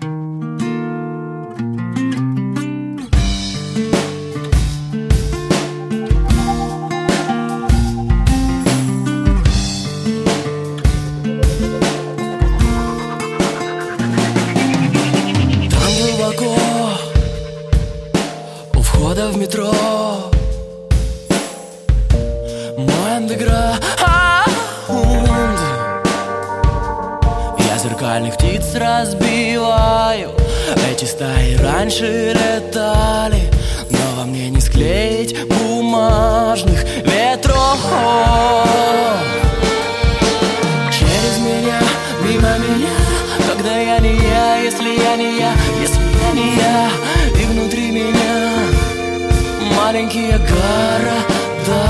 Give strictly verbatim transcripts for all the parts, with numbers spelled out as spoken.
У входа в метро мой андеграунд. Я зеркальных птиц разбиваю. Эти стаи раньше летали, но во мне не склеить бумажных ветров. Через меня, мимо меня, когда я не я, если я не я, если я не я, и внутри меня маленькие города.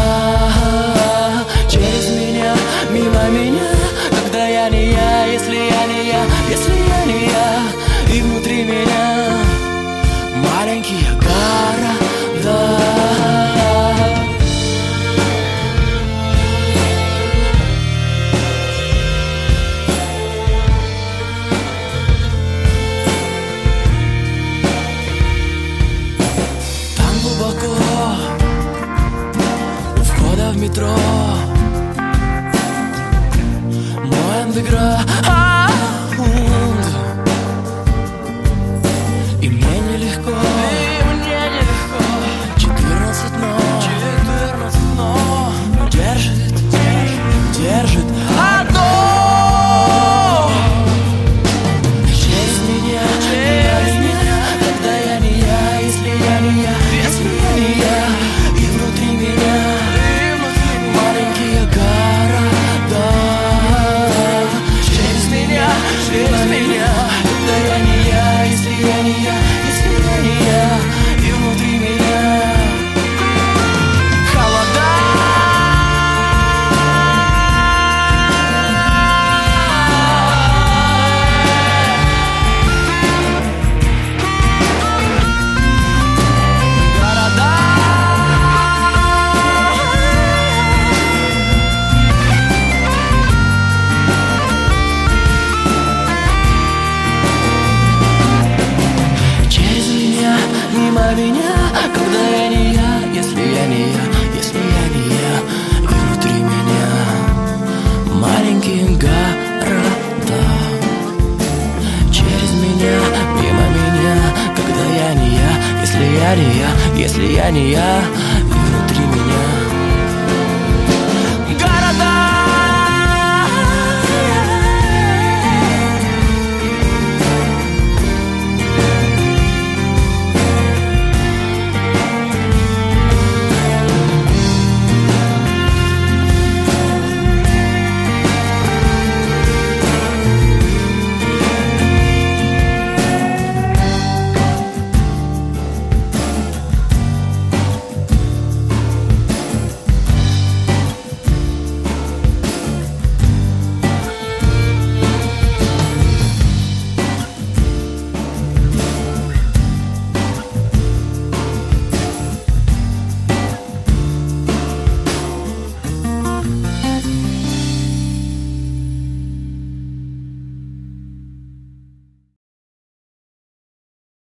Через меня, мимо меня, когда я не я, если я не я, если я не я, и внутри меня маленькие города. У входа в метро мой андеграунд. И мне нелегко, и мне нелегко. Четырнадцать но, четырнадцать но держит, держит, держит одно. Через меня, через меня, когда я не я, если я не я, если я не я, и внутри меня маленькие города. Через меня, через меня, когда я не я, если я не я, если я не я, и внутри меня холода. Мимо меня, когда я не я, если я не я, если я не я, и внутри меня маленькие города. Через меня, мимо меня, когда я не я, если я не я, если я не я.